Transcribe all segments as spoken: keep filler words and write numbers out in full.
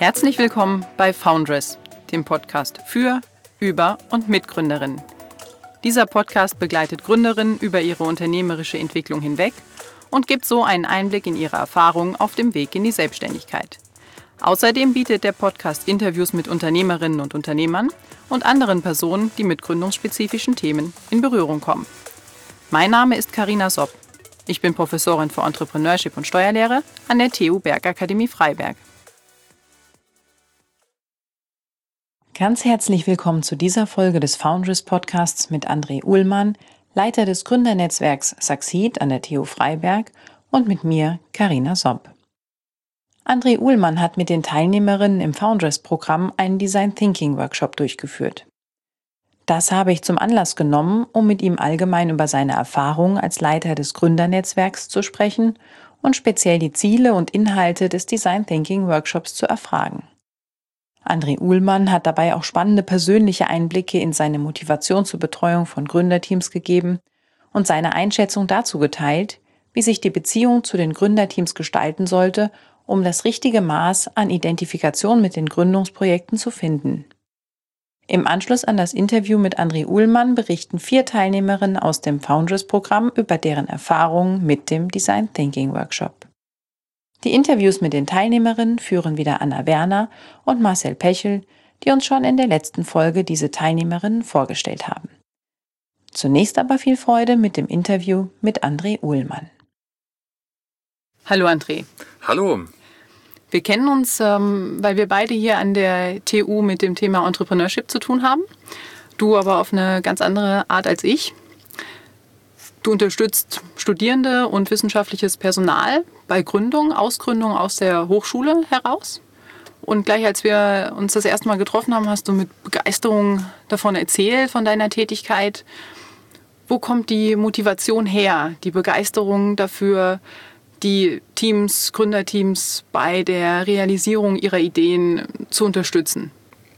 Herzlich willkommen bei Foundress, dem Podcast für, über und mit Gründerinnen. Dieser Podcast begleitet Gründerinnen über ihre unternehmerische Entwicklung hinweg und gibt so einen Einblick in ihre Erfahrungen auf dem Weg in die Selbstständigkeit. Außerdem bietet der Podcast Interviews mit Unternehmerinnen und Unternehmern und anderen Personen, die mit gründungsspezifischen Themen in Berührung kommen. Mein Name ist Carina Sopp. Ich bin Professorin für Entrepreneurship und Steuerlehre an der T U Bergakademie Freiberg. Ganz herzlich willkommen zu dieser Folge des Foundress Podcasts mit André Uhlmann, Leiter des Gründernetzwerks Succeed an der T U Freiberg und mit mir, Carina Sopp. André Uhlmann hat mit den Teilnehmerinnen im Foundress-Programm einen Design Thinking Workshop durchgeführt. Das habe ich zum Anlass genommen, um mit ihm allgemein über seine Erfahrungen als Leiter des Gründernetzwerks zu sprechen und speziell die Ziele und Inhalte des Design Thinking Workshops zu erfragen. André Uhlmann hat dabei auch spannende persönliche Einblicke in seine Motivation zur Betreuung von Gründerteams gegeben und seine Einschätzung dazu geteilt, wie sich die Beziehung zu den Gründerteams gestalten sollte, um das richtige Maß an Identifikation mit den Gründungsprojekten zu finden. Im Anschluss an das Interview mit André Uhlmann berichten vier Teilnehmerinnen aus dem Foundress-Programm über deren Erfahrungen mit dem Design Thinking Workshop. Die Interviews mit den Teilnehmerinnen führen wieder Anna Werner und Marcel Pechel, die uns schon in der letzten Folge diese Teilnehmerinnen vorgestellt haben. Zunächst aber viel Freude mit dem Interview mit André Uhlmann. Hallo André. Hallo. Wir kennen uns, ähm, weil wir beide hier an der T U mit dem Thema Entrepreneurship zu tun haben. Du aber auf eine ganz andere Art als ich. Du unterstützt Studierende und wissenschaftliches Personal bei Gründung, Ausgründung aus der Hochschule heraus. Und gleich als wir uns das erste Mal getroffen haben, hast du mit Begeisterung davon erzählt, von deiner Tätigkeit. Wo kommt die Motivation her, die Begeisterung dafür, die Teams, Gründerteams bei der Realisierung ihrer Ideen zu unterstützen?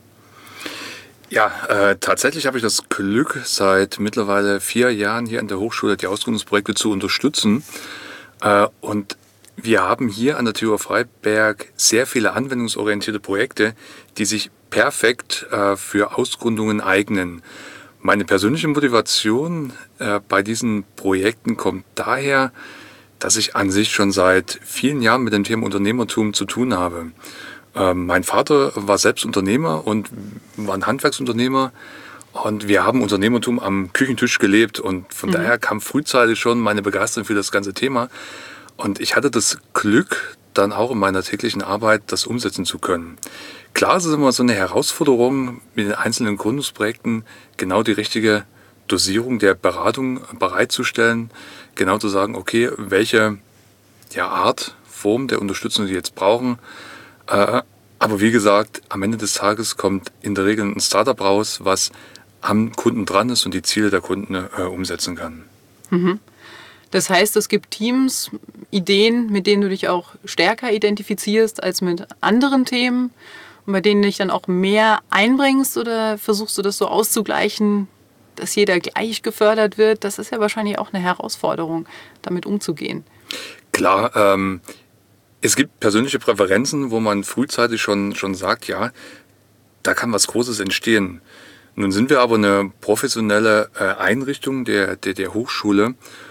Ja, äh, tatsächlich habe ich das Glück, seit mittlerweile vier Jahren hier an der Hochschule die Ausgründungsprojekte zu unterstützen. Äh, und wir haben hier an der T U Freiberg sehr viele anwendungsorientierte Projekte, die sich perfekt äh, für Ausgründungen eignen. Meine persönliche Motivation äh, bei diesen Projekten kommt daher, dass ich an sich schon seit vielen Jahren mit dem Thema Unternehmertum zu tun habe. Ähm, mein Vater war selbst Unternehmer und war ein Handwerksunternehmer und wir haben Unternehmertum am Küchentisch gelebt und von mhm. daher kam frühzeitig schon meine Begeisterung für das ganze Thema und ich hatte das Glück, dann auch in meiner täglichen Arbeit das umsetzen zu können. Klar, es ist immer so eine Herausforderung, mit den einzelnen Gründungsprojekten genau die richtige Dosierung der Beratung bereitzustellen, genau zu sagen, okay, welche ja, Art, Form der Unterstützung Sie jetzt brauchen. Äh, aber wie gesagt, am Ende des Tages kommt in der Regel ein Startup raus, was am Kunden dran ist und die Ziele der Kunden äh, umsetzen kann. Mhm. Das heißt, es gibt Teams, Ideen, mit denen du dich auch stärker identifizierst als mit anderen Themen und bei denen du dich dann auch mehr einbringst, oder versuchst du das so auszugleichen, dass jeder gleich gefördert wird? Das ist ja wahrscheinlich auch eine Herausforderung, damit umzugehen. Klar, ähm, es gibt persönliche Präferenzen, wo man frühzeitig schon, schon sagt, ja, da kann was Großes entstehen. Nun sind wir aber eine professionelle äh, Einrichtung der, der, der Hochschule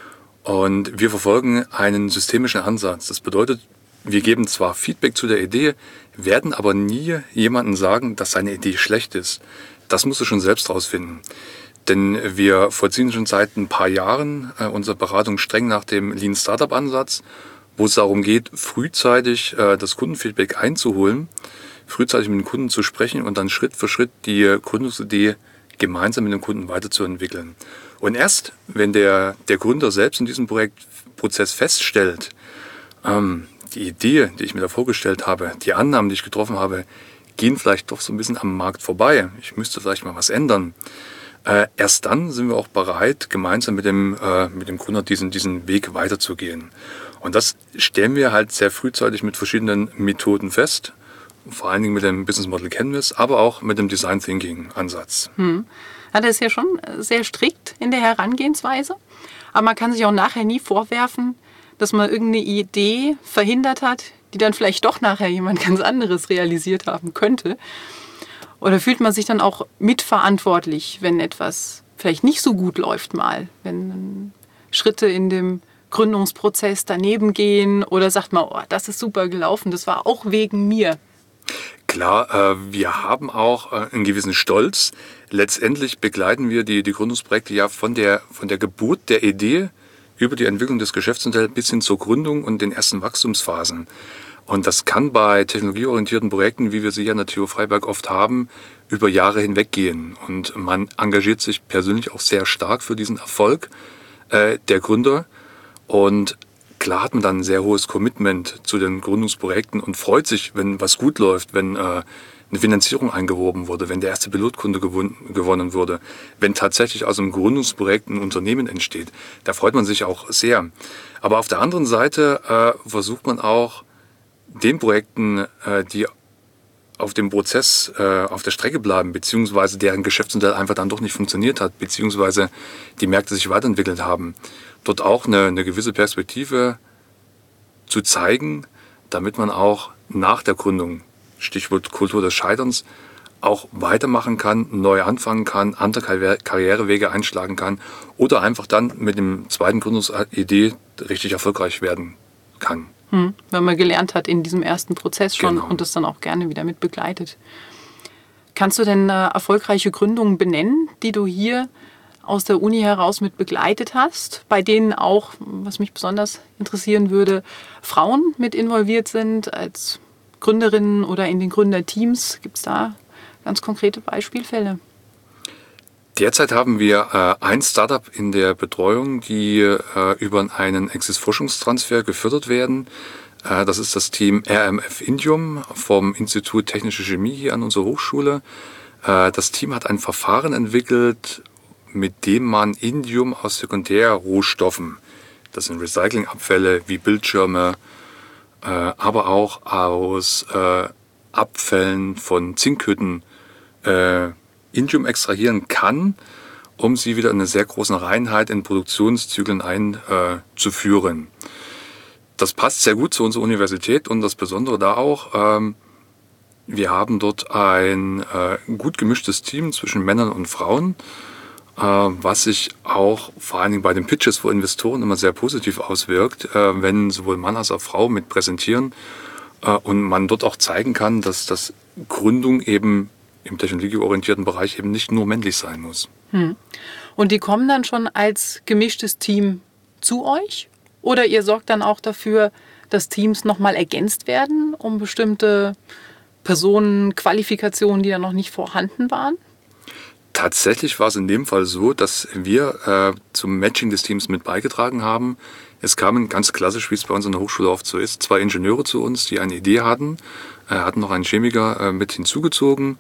und wir verfolgen einen systemischen Ansatz. Das bedeutet, wir geben zwar Feedback zu der Idee, werden aber nie jemandem sagen, dass seine Idee schlecht ist. Das musst du schon selbst rausfinden. Denn wir vollziehen schon seit ein paar Jahren äh, unsere Beratung streng nach dem Lean Startup Ansatz, wo es darum geht, frühzeitig äh, das Kundenfeedback einzuholen, frühzeitig mit dem Kunden zu sprechen und dann Schritt für Schritt die Gründungsidee gemeinsam mit dem Kunden weiterzuentwickeln. Und erst, wenn der, der Gründer selbst in diesem Projektprozess feststellt, ähm, die Idee, die ich mir da vorgestellt habe, die Annahmen, die ich getroffen habe, gehen vielleicht doch so ein bisschen am Markt vorbei. Ich müsste vielleicht mal was ändern. Äh, erst dann sind wir auch bereit, gemeinsam mit dem, äh, mit dem Gründer diesen, diesen Weg weiterzugehen. Und das stellen wir halt sehr frühzeitig mit verschiedenen Methoden fest. Vor allen Dingen mit dem Business Model Canvas, aber auch mit dem Design Thinking Ansatz. Hm. Ja, das ist ja schon sehr strikt in der Herangehensweise. Aber man kann sich auch nachher nie vorwerfen, dass man irgendeine Idee verhindert hat, die dann vielleicht doch nachher jemand ganz anderes realisiert haben könnte? Oder fühlt man sich dann auch mitverantwortlich, wenn etwas vielleicht nicht so gut läuft mal, wenn Schritte in dem Gründungsprozess daneben gehen, oder sagt man, oh, das ist super gelaufen, das war auch wegen mir? Klar, äh, wir haben auch äh, einen gewissen Stolz. Letztendlich begleiten wir die, die Gründungsprojekte ja von der, von der Geburt der Idee über die Entwicklung des Geschäftsmodells bis hin zur Gründung und den ersten Wachstumsphasen. Und das kann bei technologieorientierten Projekten, wie wir sie hier an der T U Freiberg oft haben, über Jahre hinweg gehen. Und man engagiert sich persönlich auch sehr stark für diesen Erfolg äh, der Gründer. Und klar hat man dann ein sehr hohes Commitment zu den Gründungsprojekten und freut sich, wenn was gut läuft, wenn äh, eine Finanzierung eingeworben wurde, wenn der erste Pilotkunde gewon- gewonnen wurde, wenn tatsächlich aus einem Gründungsprojekt ein Unternehmen entsteht. Da freut man sich auch sehr. Aber auf der anderen Seite äh, versucht man auch, den Projekten, äh, die auf dem Prozess äh, auf der Strecke bleiben, beziehungsweise deren Geschäftsmodell einfach dann doch nicht funktioniert hat, beziehungsweise die Märkte sich weiterentwickelt haben, dort auch eine, eine gewisse Perspektive zu zeigen, damit man auch nach der Gründung, Stichwort Kultur des Scheiterns, auch weitermachen kann, neu anfangen kann, andere Karrierewege einschlagen kann oder einfach dann mit dem zweiten Gründungsidee richtig erfolgreich werden kann. Hm, weil man gelernt hat in diesem ersten Prozess schon, Genau. Und das dann auch gerne wieder mit begleitet. Kannst du denn äh, erfolgreiche Gründungen benennen, die du hier aus der Uni heraus mit begleitet hast, bei denen auch, was mich besonders interessieren würde, Frauen mit involviert sind als Gründerinnen oder in den Gründerteams? Gibt es da ganz konkrete Beispielfälle? Derzeit haben wir äh, ein Startup in der Betreuung, die äh, über einen Exis-Forschungstransfer gefördert werden. Äh, das ist das Team R M F Indium vom Institut Technische Chemie hier an unserer Hochschule. Äh, das Team hat ein Verfahren entwickelt, mit dem man Indium aus Sekundärrohstoffen, das sind Recyclingabfälle wie Bildschirme, äh, aber auch aus äh, Abfällen von Zinkhütten, äh, Indium extrahieren kann, um sie wieder in eine sehr große Reinheit in Produktionszyklen einzuführen. Das passt sehr gut zu unserer Universität und das Besondere da auch, ähm, wir haben dort ein äh, gut gemischtes Team zwischen Männern und Frauen, äh, was sich auch vor allen Dingen bei den Pitches für Investoren immer sehr positiv auswirkt, äh, wenn sowohl Mann als auch Frau mit präsentieren äh, und man dort auch zeigen kann, dass das Gründung eben im technologieorientierten Bereich eben nicht nur männlich sein muss. Hm. Und die kommen dann schon als gemischtes Team zu euch? Oder ihr sorgt dann auch dafür, dass Teams nochmal ergänzt werden, um bestimmte Personen, Qualifikationen, die da noch nicht vorhanden waren? Tatsächlich war es in dem Fall so, dass wir äh, zum Matching des Teams mit beigetragen haben. Es kamen ganz klassisch, wie es bei uns in der Hochschule oft so ist, zwei Ingenieure zu uns, die eine Idee hatten, äh, hatten noch einen Chemiker äh, mit hinzugezogen.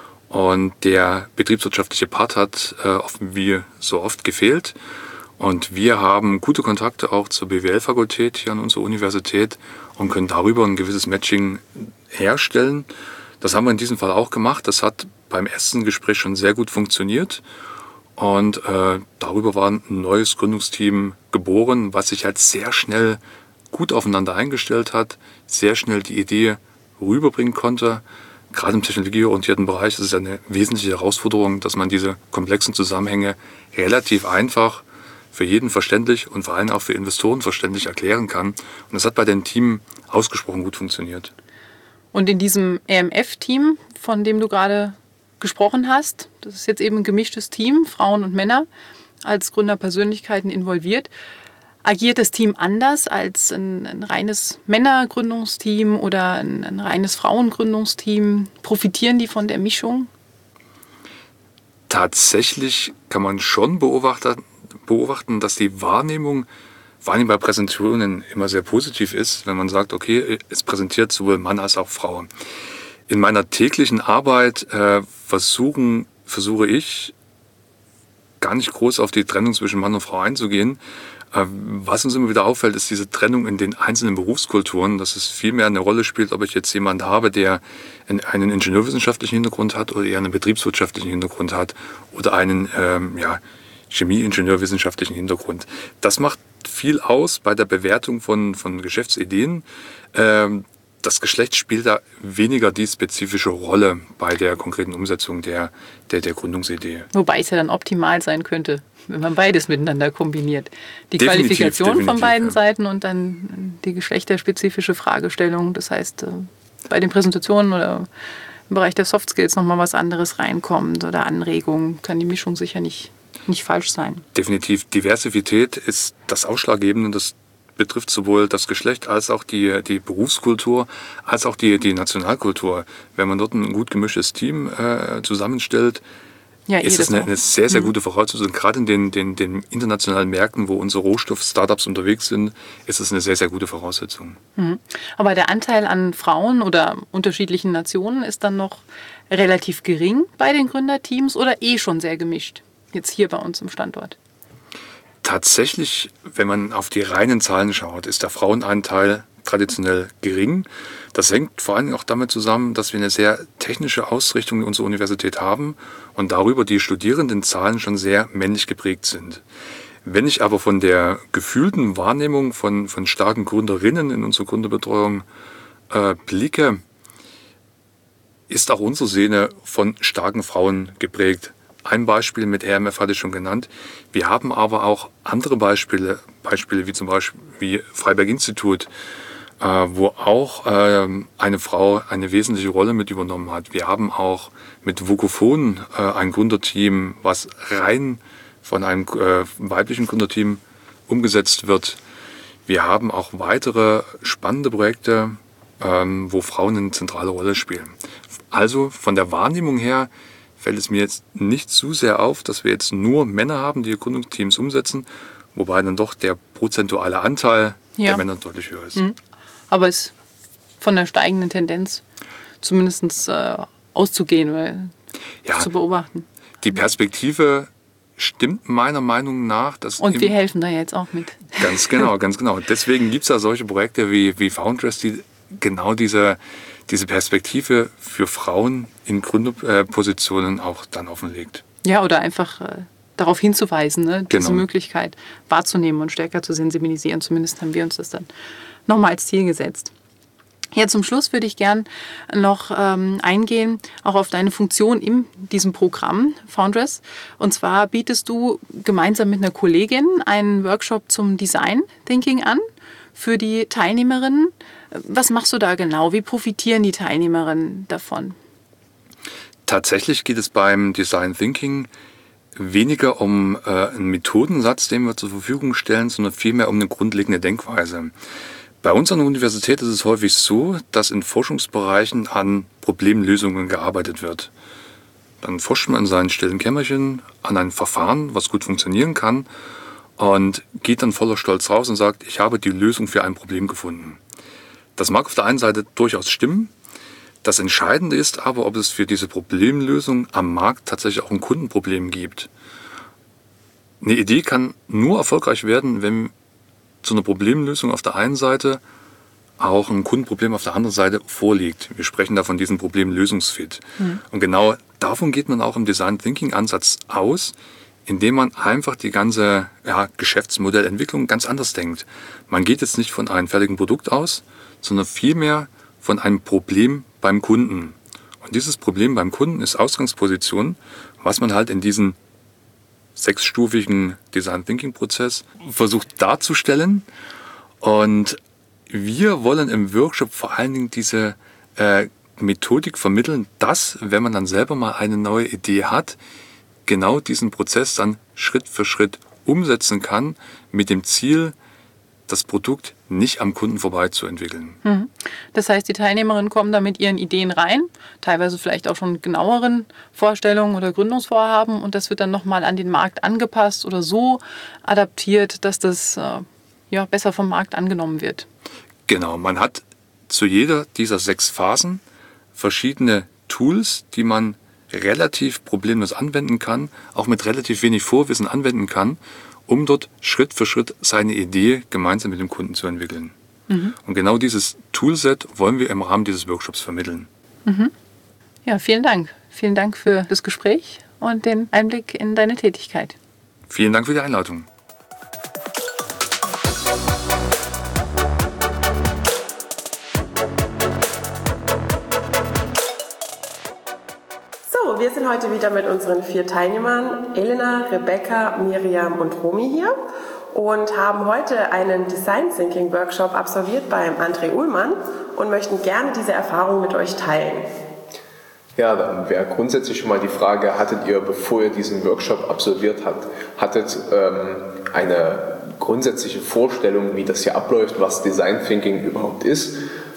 Und der betriebswirtschaftliche Part hat äh, oft, wie so oft gefehlt. Und wir haben gute Kontakte auch zur B W L-Fakultät hier an unserer Universität und können darüber ein gewisses Matching herstellen. Das haben wir in diesem Fall auch gemacht. Das hat beim ersten Gespräch schon sehr gut funktioniert. Und äh, darüber war ein neues Gründungsteam geboren, was sich halt sehr schnell gut aufeinander eingestellt hat, sehr schnell die Idee rüberbringen konnte. Gerade im technologieorientierten Bereich ist es eine wesentliche Herausforderung, dass man diese komplexen Zusammenhänge relativ einfach für jeden verständlich und vor allem auch für Investoren verständlich erklären kann. Und das hat bei dem Team ausgesprochen gut funktioniert. Und in diesem R M F-Team, von dem du gerade gesprochen hast, das ist jetzt eben ein gemischtes Team, Frauen und Männer, als Gründerpersönlichkeiten involviert. Agiert das Team anders als ein, ein reines Männergründungsteam oder ein, ein reines Frauengründungsteam? Profitieren die von der Mischung? Tatsächlich kann man schon beobachten, beobachten, dass die Wahrnehmung, vor allem bei Präsentationen, immer sehr positiv ist, wenn man sagt, okay, es präsentiert sowohl Mann als auch Frau. In meiner täglichen Arbeit äh, versuchen, versuche ich, gar nicht groß auf die Trennung zwischen Mann und Frau einzugehen. Äh, was uns immer wieder auffällt, ist diese Trennung in den einzelnen Berufskulturen, dass es viel mehr eine Rolle spielt, ob ich jetzt jemanden habe, der einen ingenieurwissenschaftlichen Hintergrund hat oder eher einen betriebswirtschaftlichen Hintergrund hat oder einen ähm, ja, Chemie-ingenieurwissenschaftlichen Hintergrund. Das macht viel aus bei der Bewertung von, von Geschäftsideen. Ähm, das Geschlecht spielt da weniger die spezifische Rolle bei der konkreten Umsetzung der, der, der Gründungsidee. Wobei es ja dann optimal sein könnte, wenn man beides miteinander kombiniert. Die Definitiv, Qualifikation definitiv, von beiden ja. Seiten und dann die geschlechterspezifische Fragestellung. Das heißt, bei den Präsentationen oder im Bereich der Soft Skills nochmal was anderes reinkommt oder Anregungen, kann die Mischung sicher nicht, nicht falsch sein. Definitiv. Diversität ist das Ausschlaggebende. Das betrifft sowohl das Geschlecht als auch die, die Berufskultur, als auch die, die Nationalkultur. Wenn man dort ein gut gemischtes Team äh, zusammenstellt, ja, ist das eine, eine sehr, sehr gute Voraussetzung. Gerade in den, den, den internationalen Märkten, wo unsere Rohstoff-Startups unterwegs sind, ist das eine sehr, sehr gute Voraussetzung. Mhm. Aber der Anteil an Frauen oder unterschiedlichen Nationen ist dann noch relativ gering bei den Gründerteams oder eh schon sehr gemischt, jetzt hier bei uns im Standort? Tatsächlich, wenn man auf die reinen Zahlen schaut, ist der Frauenanteil traditionell gering. Das hängt vor allem auch damit zusammen, dass wir eine sehr technische Ausrichtung in unserer Universität haben und darüber die Studierendenzahlen schon sehr männlich geprägt sind. Wenn ich aber von der gefühlten Wahrnehmung von, von starken Gründerinnen in unserer Gründerbetreuung äh, blicke, ist auch unsere Szene von starken Frauen geprägt. Ein Beispiel mit R M F hatte ich schon genannt. Wir haben aber auch andere Beispiele, Beispiele wie zum Beispiel wie Freiberg-Institut, äh, wo auch äh, eine Frau eine wesentliche Rolle mit übernommen hat. Wir haben auch mit Vocophon äh, ein Gründerteam, was rein von einem äh, weiblichen Gründerteam umgesetzt wird. Wir haben auch weitere spannende Projekte, ähm, wo Frauen eine zentrale Rolle spielen. Also von der Wahrnehmung her fällt es mir jetzt nicht zu sehr auf, dass wir jetzt nur Männer haben, die Gründungsteams umsetzen, wobei dann doch der prozentuale Anteil ja. der Männer deutlich höher ist. Mhm. Aber es ist von der steigenden Tendenz zumindest äh, auszugehen oder ja, zu beobachten. Die Perspektive stimmt meiner Meinung nach. Dass Und wir helfen da jetzt auch mit. Ganz genau, ganz genau. Deswegen gibt es ja solche Projekte wie, wie Foundress, die genau diese diese Perspektive für Frauen in Gründerpositionen auch dann offenlegt. Ja, oder einfach äh, darauf hinzuweisen, ne, diese genau. Möglichkeit wahrzunehmen und stärker zu sensibilisieren. Zumindest haben wir uns das dann nochmal als Ziel gesetzt. Ja, zum Schluss würde ich gern noch ähm, eingehen, auch auf deine Funktion in diesem Programm Foundress. Und zwar bietest du gemeinsam mit einer Kollegin einen Workshop zum Design Thinking an für die Teilnehmerinnen. Was machst du da genau? Wie profitieren die Teilnehmerinnen davon? Tatsächlich geht es beim Design Thinking weniger um äh, einen Methodensatz, den wir zur Verfügung stellen, sondern vielmehr um eine grundlegende Denkweise. Bei uns an der Universität ist es häufig so, dass in Forschungsbereichen an Problemlösungen gearbeitet wird. Dann forscht man in seinen stillen Kämmerchen an ein Verfahren, was gut funktionieren kann, und geht dann voller Stolz raus und sagt, ich habe die Lösung für ein Problem gefunden. Das mag auf der einen Seite durchaus stimmen. Das Entscheidende ist aber, ob es für diese Problemlösung am Markt tatsächlich auch ein Kundenproblem gibt. Eine Idee kann nur erfolgreich werden, wenn zu einer Problemlösung auf der einen Seite auch ein Kundenproblem auf der anderen Seite vorliegt. Wir sprechen da von diesem Problemlösungsfit. Mhm. Und genau davon geht man auch im Design Thinking Ansatz aus, indem man einfach die ganze ja, Geschäftsmodellentwicklung ganz anders denkt. Man geht jetzt nicht von einem fertigen Produkt aus, sondern vielmehr von einem Problem beim Kunden. Und dieses Problem beim Kunden ist Ausgangsposition, was man halt in diesem sechsstufigen Design-Thinking-Prozess versucht darzustellen. Und wir wollen im Workshop vor allen Dingen diese äh, Methodik vermitteln, dass, wenn man dann selber mal eine neue Idee hat, genau diesen Prozess dann Schritt für Schritt umsetzen kann, mit dem Ziel, das Produkt nicht am Kunden vorbei zu entwickeln. Das heißt, die Teilnehmerinnen kommen da mit ihren Ideen rein, teilweise vielleicht auch schon genaueren Vorstellungen oder Gründungsvorhaben, und das wird dann nochmal an den Markt angepasst oder so adaptiert, dass das äh, ja, besser vom Markt angenommen wird. Genau, man hat zu jeder dieser sechs Phasen verschiedene Tools, die man relativ problemlos anwenden kann, auch mit relativ wenig Vorwissen anwenden kann, um dort Schritt für Schritt seine Idee gemeinsam mit dem Kunden zu entwickeln. Mhm. Und genau dieses Toolset wollen wir im Rahmen dieses Workshops vermitteln. Mhm. Ja, vielen Dank. Vielen Dank für das Gespräch und den Einblick in deine Tätigkeit. Vielen Dank für die Einladung. So, wir sind heute wieder mit unseren vier Teilnehmern, Elena, Rebecca, Miriam und Romy hier und haben heute einen Design Thinking Workshop absolviert beim André Uhlmann und möchten gerne diese Erfahrung mit euch teilen. Ja, dann wäre grundsätzlich schon mal die Frage, hattet ihr, bevor ihr diesen Workshop absolviert habt, hattet ähm, eine grundsätzliche Vorstellung, wie das hier abläuft, was Design Thinking überhaupt ist?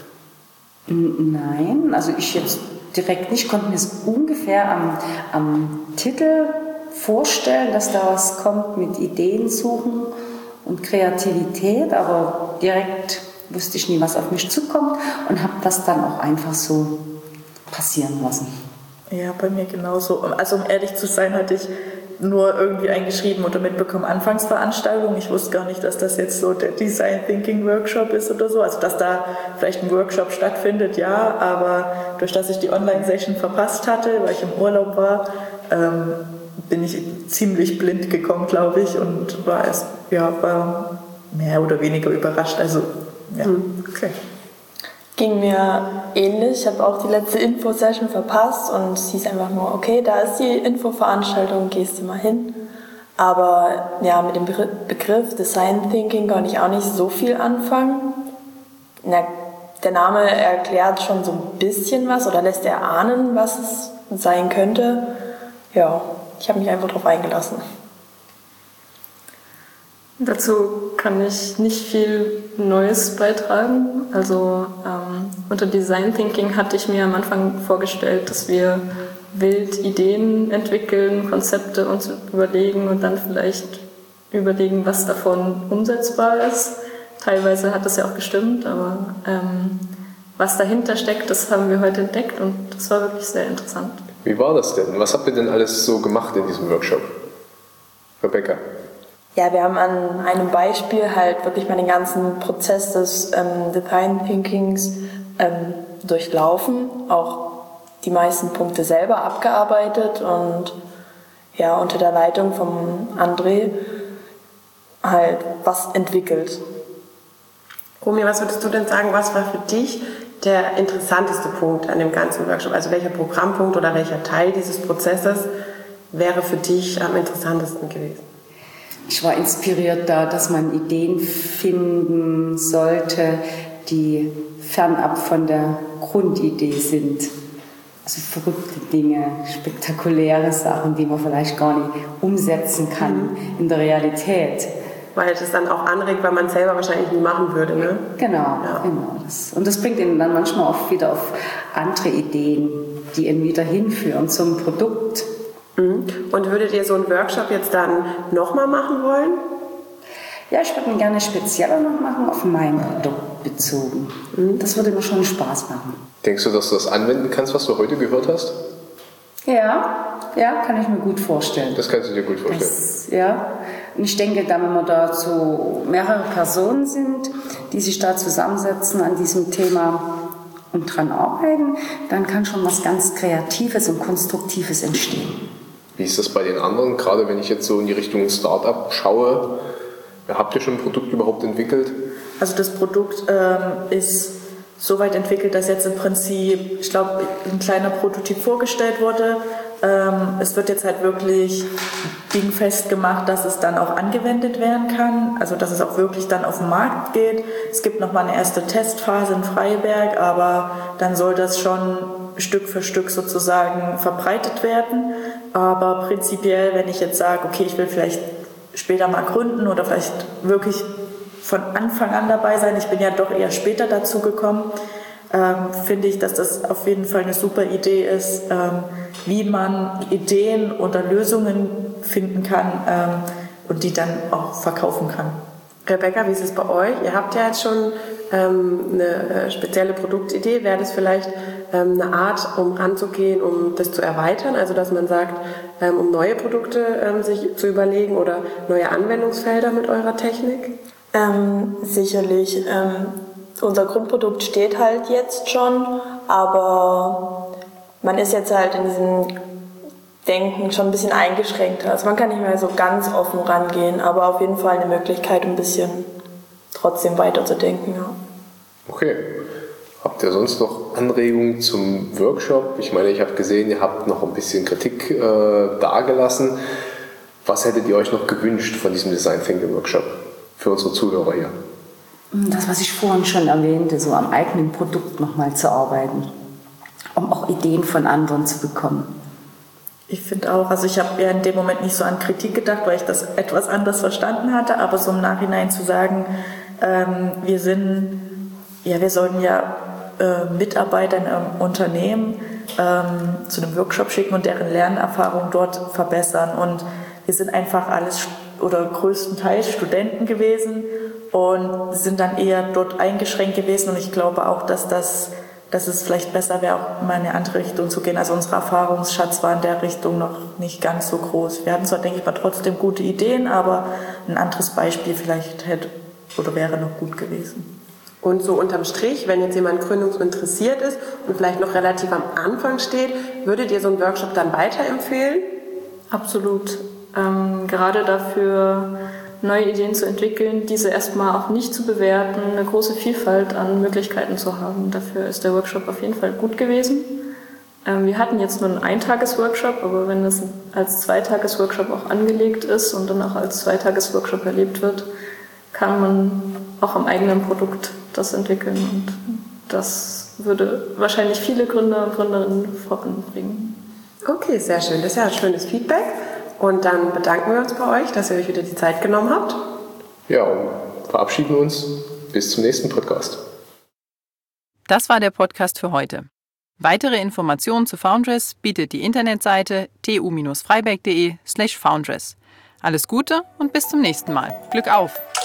Nein, also ich jetzt direkt nicht, konnte mir es ungefähr am, am Titel vorstellen, dass da was kommt mit Ideen suchen und Kreativität, aber direkt wusste ich nie, was auf mich zukommt und habe das dann auch einfach so passieren lassen. Ja, bei mir genauso. Also um ehrlich zu sein, hatte ich nur irgendwie eingeschrieben oder mitbekommen Anfangsveranstaltung. Ich wusste gar nicht, dass das jetzt so der Design Thinking Workshop ist oder so. Also dass da vielleicht ein Workshop stattfindet, ja, aber durch dass ich die Online-Session verpasst hatte, weil ich im Urlaub war, ähm, bin ich ziemlich blind gekommen, glaube ich, und war erst, ja, war mehr oder weniger überrascht. Also, ja, okay. Ging mir ähnlich. Ich habe auch die letzte Info-Session verpasst und es hieß einfach nur, okay, da ist die Infoveranstaltung, gehst du mal hin. Aber ja, mit dem Begriff Design Thinking konnte ich auch nicht so viel anfangen. Na, der Name erklärt schon so ein bisschen was oder lässt erahnen, was es sein könnte. Ja, ich habe mich einfach darauf eingelassen. Dazu kann ich nicht viel Neues beitragen. Also ähm, unter Design Thinking hatte ich mir am Anfang vorgestellt, dass wir wild Ideen entwickeln, Konzepte uns überlegen und dann vielleicht überlegen, was davon umsetzbar ist. Teilweise hat das ja auch gestimmt, aber ähm, was dahinter steckt, das haben wir heute entdeckt und das war wirklich sehr interessant. Wie war das denn? Was habt ihr denn alles so gemacht in diesem Workshop? Rebecca? Ja, wir haben an einem Beispiel halt wirklich mal den ganzen Prozess des ähm, Design Thinkings ähm, durchlaufen, auch die meisten Punkte selber abgearbeitet und ja, unter der Leitung vom André halt was entwickelt. Romy, was würdest du denn sagen, was war für dich der interessanteste Punkt an dem ganzen Workshop? Also welcher Programmpunkt oder welcher Teil dieses Prozesses wäre für dich am interessantesten gewesen? Ich war inspiriert da, dass man Ideen finden sollte, die fernab von der Grundidee sind. Also verrückte Dinge, spektakuläre Sachen, die man vielleicht gar nicht umsetzen kann in der Realität. Weil das dann auch anregt, weil man es selber wahrscheinlich nie machen würde, ne? Genau, ja. genau. Das, und das bringt ihn dann manchmal auch wieder auf andere Ideen, die ihn wieder hinführen zum Produkt. Und würdet ihr so einen Workshop jetzt dann nochmal machen wollen? Ja, ich würde ihn gerne spezieller noch machen, auf mein Produkt bezogen. Das würde mir schon Spaß machen. Denkst du, dass du das anwenden kannst, was du heute gehört hast? Ja, ja, kann ich mir gut vorstellen. Das kannst du dir gut vorstellen? Das, ja, und ich denke, dann, wenn wir da so mehrere Personen sind, die sich da zusammensetzen an diesem Thema und dran arbeiten, dann kann schon was ganz Kreatives und Konstruktives entstehen. Wie ist das bei den anderen? Gerade wenn ich jetzt so in die Richtung Start-up schaue, habt ihr schon ein Produkt überhaupt entwickelt? Also das Produkt ähm, ist so weit entwickelt, dass jetzt im Prinzip, ich glaube, ein kleiner Prototyp vorgestellt wurde. Ähm, es wird jetzt halt wirklich dingfest gemacht, dass es dann auch angewendet werden kann, also dass es auch wirklich dann auf den Markt geht. Es gibt nochmal eine erste Testphase in Freiberg, aber dann soll das schon Stück für Stück sozusagen verbreitet werden. Aber prinzipiell, wenn ich jetzt sage, okay, ich will vielleicht später mal gründen oder vielleicht wirklich von Anfang an dabei sein, ich bin ja doch eher später dazu gekommen, ähm, finde ich, dass das auf jeden Fall eine super Idee ist, ähm, wie man Ideen oder Lösungen finden kann ähm, und die dann auch verkaufen kann. Rebecca, wie ist es bei euch? Ihr habt ja jetzt schon ähm, eine spezielle Produktidee. Wäre das vielleicht ähm, eine Art, um ranzugehen, um das zu erweitern? Also dass man sagt, ähm, um neue Produkte ähm, sich zu überlegen oder neue Anwendungsfelder mit eurer Technik? Ähm, sicherlich. Ähm, unser Grundprodukt steht halt jetzt schon, aber man ist jetzt halt in diesem Denken schon ein bisschen eingeschränkter. Also man kann nicht mehr so ganz offen rangehen, aber auf jeden Fall eine Möglichkeit, ein bisschen trotzdem weiterzudenken. Ja. Okay. Habt ihr sonst noch Anregungen zum Workshop? Ich meine, ich habe gesehen, ihr habt noch ein bisschen Kritik äh, dargelassen. Was hättet ihr euch noch gewünscht von diesem Design Thinking Workshop für unsere Zuhörer hier? Das, was ich vorhin schon erwähnte, so am eigenen Produkt nochmal zu arbeiten, um auch Ideen von anderen zu bekommen. Ich finde auch, also ich habe ja in dem Moment nicht so an Kritik gedacht, weil ich das etwas anders verstanden hatte, aber so im Nachhinein zu sagen, ähm, wir sind, ja, wir sollten ja äh, Mitarbeiter in einem Unternehmen ähm, zu einem Workshop schicken und deren Lernerfahrung dort verbessern. Und wir sind einfach alles oder größtenteils Studenten gewesen und sind dann eher dort eingeschränkt gewesen. Und ich glaube auch, dass das dass es vielleicht besser wäre, auch mal in eine andere Richtung zu gehen. Also unser Erfahrungsschatz war in der Richtung noch nicht ganz so groß. Wir hatten zwar, denke ich mal, trotzdem gute Ideen, aber ein anderes Beispiel vielleicht hätte oder wäre noch gut gewesen. Und so unterm Strich, wenn jetzt jemand gründungsinteressiert ist und vielleicht noch relativ am Anfang steht, würdet ihr so einen Workshop dann weiterempfehlen? Absolut. Ähm, gerade dafür, neue Ideen zu entwickeln, diese erstmal auch nicht zu bewerten, eine große Vielfalt an Möglichkeiten zu haben. Dafür ist der Workshop auf jeden Fall gut gewesen. Ähm, wir hatten jetzt nur einen Eintages-Workshop, aber wenn es als Zweitages-Workshop auch angelegt ist und dann auch als Zweitages-Workshop erlebt wird, kann man auch am eigenen Produkt das entwickeln und das würde wahrscheinlich viele Gründer und Gründerinnen voranbringen. Okay, sehr schön. Das ist ja ein schönes Feedback. Und dann bedanken wir uns bei euch, dass ihr euch wieder die Zeit genommen habt. Ja, und verabschieden uns. Bis zum nächsten Podcast. Das war der Podcast für heute. Weitere Informationen zu Foundress bietet die Internetseite t u bindestrich freiberg punkt de slash foundress. Alles Gute und bis zum nächsten Mal. Glück auf!